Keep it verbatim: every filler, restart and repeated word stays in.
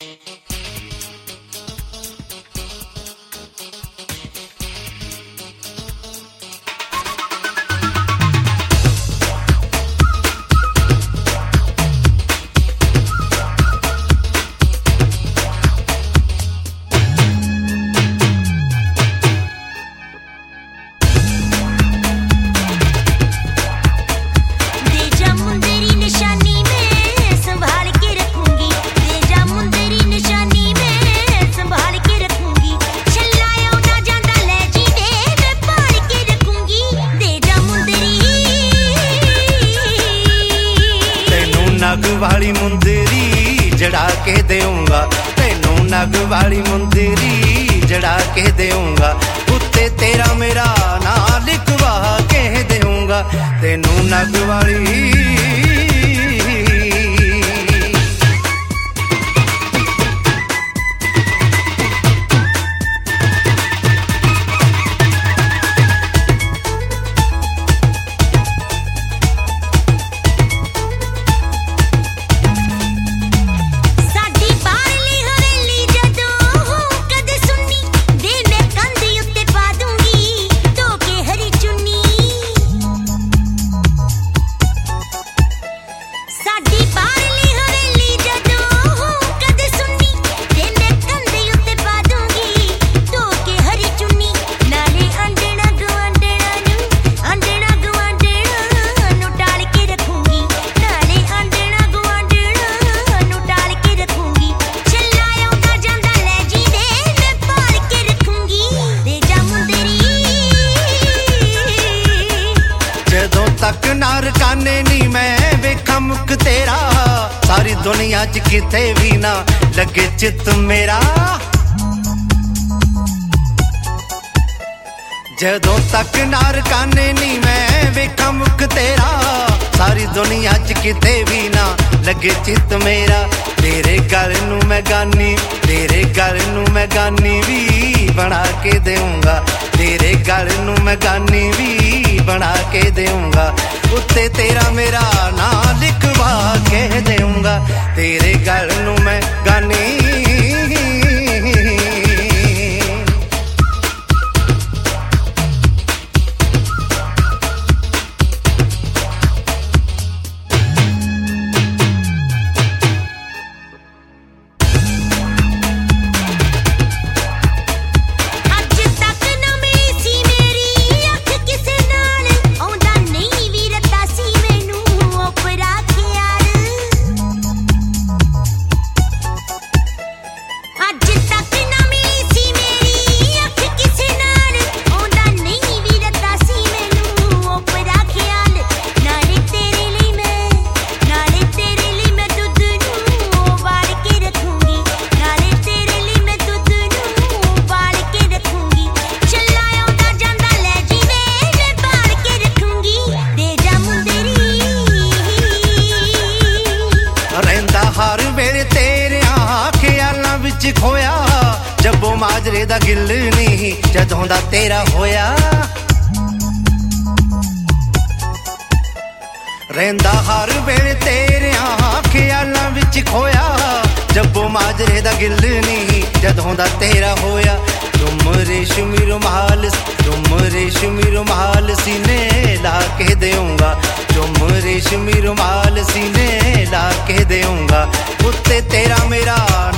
नग वाली मुंदरी जड़ा के देऊंगा, तेनू नग वाली मुंदरी जड़ा के देऊंगा, उत्ते तेरा मेरा ना लिखवा के देऊंगा, तेनू नग वाली तक नार काने नी मैं वेखा मुख तेरा, सारी दुनिया च किते भी ना लगे चित मेरा, जदों तक नार काने नी मैं वेखा मुख तेरा, सारी दुनिया च किते भी ना लगे चित मेरा, तेरे गल नू मैं गानी, तेरे गल नू मैं गानी भी बना के देऊंगा, तेरे गल नू मैं गानी भी बना के देऊंगा, उत्ते तेरा मेरा ना लिखवा के देऊंगा, तेरे गल नू मैं गानी हर वेले तेरे ख्यालां विच खोया, जब्बो माजरे दा गिल नहीं जदों दा तेरा होया, रहिंदा हर वेले तेरे ख्यालां विच खोया, जब्बो माजरे दा गिल नहीं जदों दा तेरा होया, तुम रेशमी रुमाल तुम रेशमी रुमाल सीने ला के देऊंगा, तुम रेशमी रुमाल सीने ला के देऊंगा, उत्ते तेरा मेरा